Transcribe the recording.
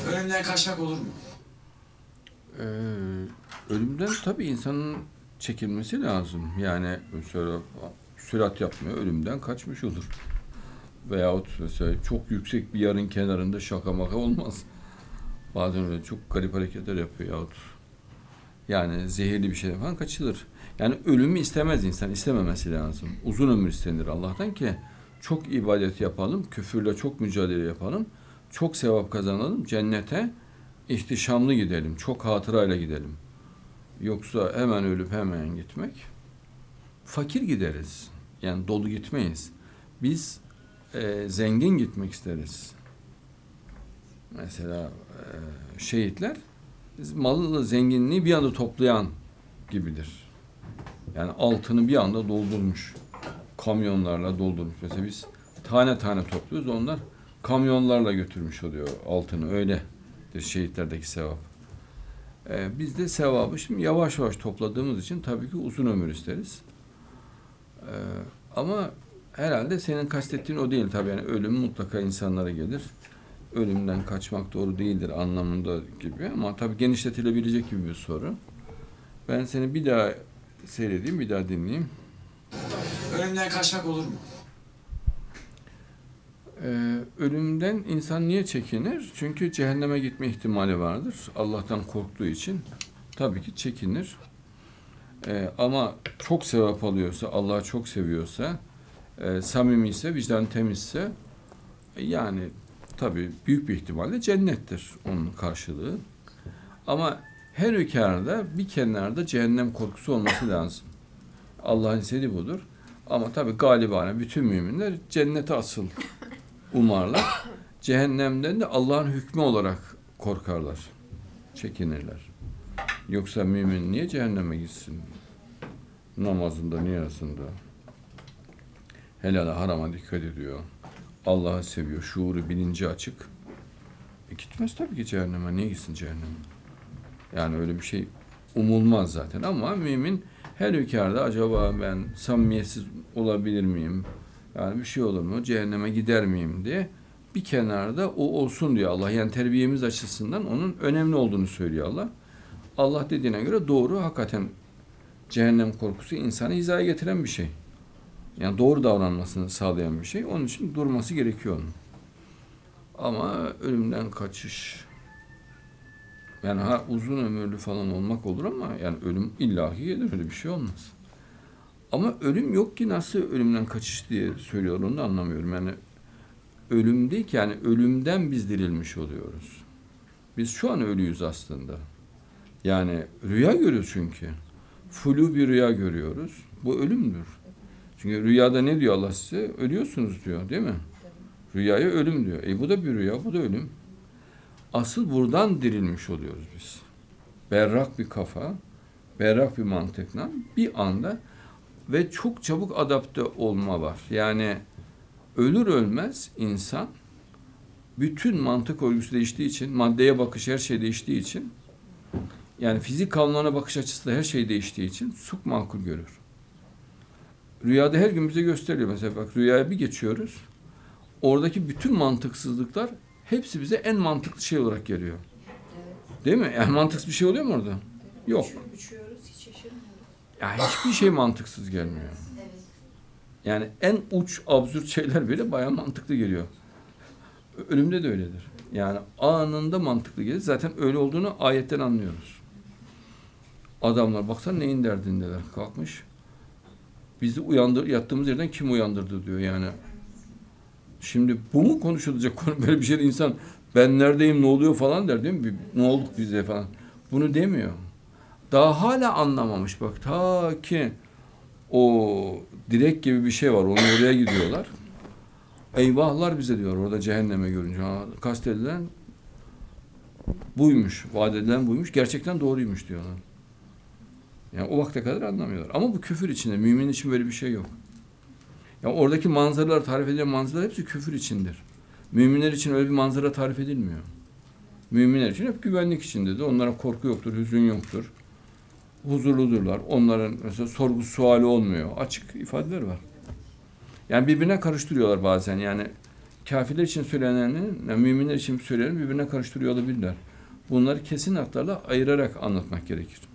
Ölümden kaçmak olur mu? Ee, Ölümden tabii insanın çekilmesi lazım. Yani mesela sürat yapmıyor, ölümden kaçmış olur. Veyahut mesela çok yüksek bir yarın kenarında şaka maka olmaz. Bazen öyle çok garip hareketler yapıyor yahut yani zehirli bir şey falan kaçılır. Yani ölümü istemez insan, istememesi lazım. Uzun ömür istenir Allah'tan ki çok ibadet yapalım, küfürle çok mücadele yapalım, çok sevap kazanalım, cennete ihtişamlı gidelim, çok hatırayla gidelim. Yoksa hemen ölüp hemen gitmek, fakir gideriz. Yani dolu gitmeyiz. Biz zengin gitmek isteriz. Mesela şehitler malı zenginliği bir anda toplayan gibidir. Yani altını bir anda doldurmuş. Kamyonlarla doldurmuş. Mesela biz tane tane topluyoruz. Onlar kamyonlarla götürmüş oluyor altını. Öyledir şehitlerdeki sevap. Biz de sevabı şimdi yavaş yavaş topladığımız için tabii ki uzun ömür isteriz. Ama herhalde senin kastettiğin o değil tabii. Yani ölüm mutlaka insanlara gelir. Ölümden kaçmak doğru değildir anlamında gibi ama tabii genişletilebilecek gibi bir soru. Ben seni bir daha seyredeyim, bir daha dinleyeyim. Ölümden kaçmak olur mu? Ölümden insan niye çekinir? Çünkü cehenneme gitme ihtimali vardır. Allah'tan korktuğu için tabii ki çekinir. Ama çok sevap alıyorsa, Allah'ı çok seviyorsa, samimi ise, vicdan temizse yani tabii büyük bir ihtimalle cennettir onun karşılığı. Ama her hükârda bir kenarda cehennem korkusu olması lazım. Allah'ın istediği budur. Ama tabii galibane bütün müminler cennete asıl umarlar. Cehennemden de Allah'ın hükmü olarak korkarlar. Çekinirler. Yoksa mümin niye cehenneme gitsin? Namazında, niyazında. Helala harama dikkat ediyor. Allah'ı seviyor. Şuuru, bilinci açık. Gitmez tabii ki cehenneme. Niye gitsin cehenneme? Yani öyle bir şey umulmaz zaten. Ama mümin her hükârda acaba ben samimiyetsiz olabilir miyim? Yani bir şey olur mu? Cehenneme gider miyim diye bir kenarda o olsun diyor Allah. Yani terbiyemiz açısından onun önemli olduğunu söylüyor Allah. Allah dediğine göre doğru, hakikaten cehennem korkusu insanı hizaya getiren bir şey. Yani doğru davranmasını sağlayan bir şey. Onun için durması gerekiyor onun. Ama ölümden kaçış, yani uzun ömürlü falan olmak olur ama yani ölüm illaki gelir, öyle bir şey olmaz. Ama ölüm yok ki nasıl ölümden kaçış diye söylüyor, onu da anlamıyorum. Yani ölüm değil ki, yani ölümden biz dirilmiş oluyoruz. Biz şu an ölüyüz aslında. Yani rüya görüyoruz çünkü. Flu bir rüya görüyoruz. Bu ölümdür. Çünkü rüyada ne diyor Allah size? Ölüyorsunuz diyor, değil mi? Rüyaya ölüm diyor. Bu da bir rüya, bu da ölüm. Asıl buradan dirilmiş oluyoruz biz. Berrak bir kafa, berrak bir mantıkla bir anda ve çok çabuk adapte olma var. Yani ölür ölmez insan bütün mantık örgüsü değiştiği için, maddeye bakış, her şey değiştiği için, yani fizik kanunlarına bakış açısı da her şey değiştiği için çok makul görür. Rüyada her gün bize gösteriyor. Mesela bak, rüyaya bir geçiyoruz. Oradaki bütün mantıksızlıklar hepsi bize en mantıklı şey olarak geliyor. Evet. Değil mi? Yani mantıksız bir şey oluyor mu orada? Yok. Uçuyoruz, hiç şaşırmıyoruz. Ya hiçbir şey mantıksız gelmiyor. Evet. Yani en uç, absürt şeyler bile bayağı mantıklı geliyor. Ölümde de öyledir. Yani anında mantıklı gelir. Zaten öyle olduğunu ayetten anlıyoruz. Adamlar baksana neyin derdindeler. Kalkmış. Bizi yattığımız yerden kim uyandırdı diyor yani. Şimdi bu mu konuşulacak konu? Böyle bir şeyde insan ben neredeyim, ne oluyor falan der, değil mi? Ne olduk bize falan. Bunu demiyor. Daha hala anlamamış bak. Ta ki o direk gibi bir şey var. Onu oraya gidiyorlar. Eyvahlar bize diyor orada cehenneme görünce. Kastedilen buymuş. Vaat edilen buymuş. Gerçekten doğruymuş diyorlar. Yani o vakte kadar anlamıyorlar. Ama bu küfür içinde. Mümin için böyle bir şey yok. Ya oradaki manzaralar, tarif edilen manzaralar hepsi küfür içindir. Müminler için öyle bir manzara tarif edilmiyor. Müminler için hep güvenlik içindedir. Onlara korku yoktur, hüzün yoktur. Huzurludurlar. Onların mesela sorgu suali olmuyor. Açık ifadeler var. Yani birbirine karıştırıyorlar bazen. Yani kafirler için söyleneni, yani müminler için söyleneni birbirine karıştırıyor olabilirler. Bunları kesin hatlarla ayırarak anlatmak gerekir.